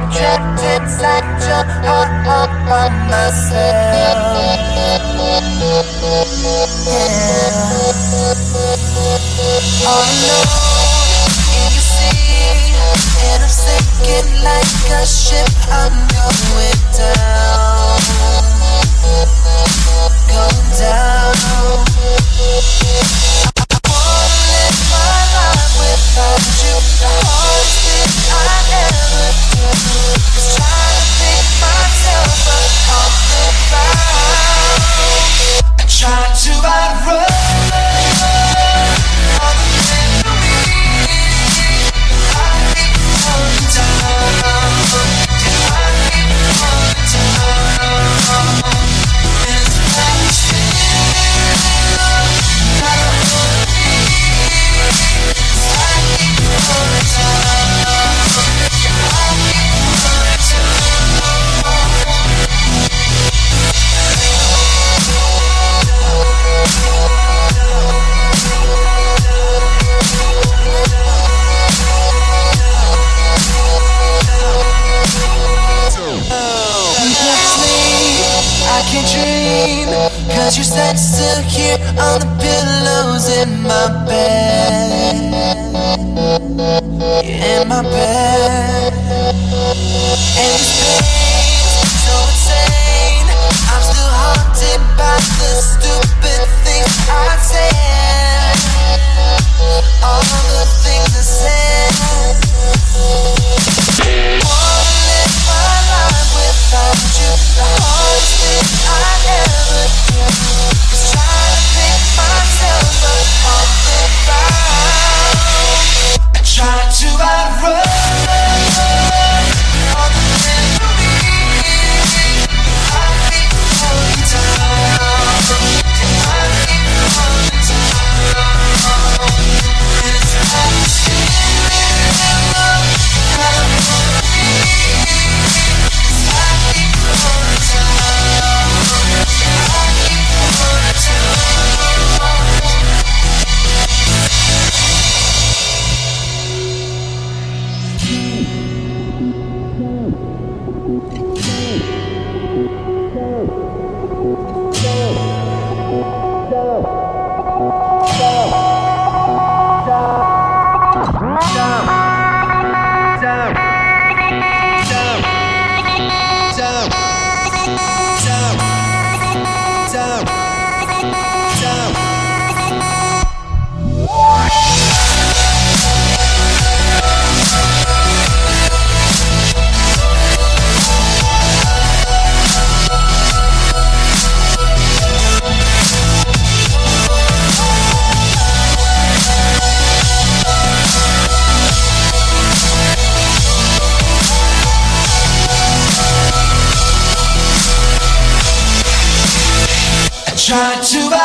trapped inside your heart all by myself. Yeah. All alone in your sea, and I'm sinking like a ship. I'm going down, going down. I wanna live my life without you. The hardest thing I ever do is try to pick myself up off the ground. I try to outrun all the memories. I keep falling down. I keep falling down. And it's very still. I don't wanna be. I keep falling down. I keep falling I can't dream, 'cause you're sat still here on the pillows in my bed. In my bed. And this pain's so insane. I'm still haunted by the stupid things I said. All the things I said. Wanna live my life without you. The hardest thing I ever do is try to pick myself up off the ground. I try to outrun all the memories. I keep falling down. I keep falling down. And it's like still. I don't wanna be. I keep falling down. I keep falling down. Try to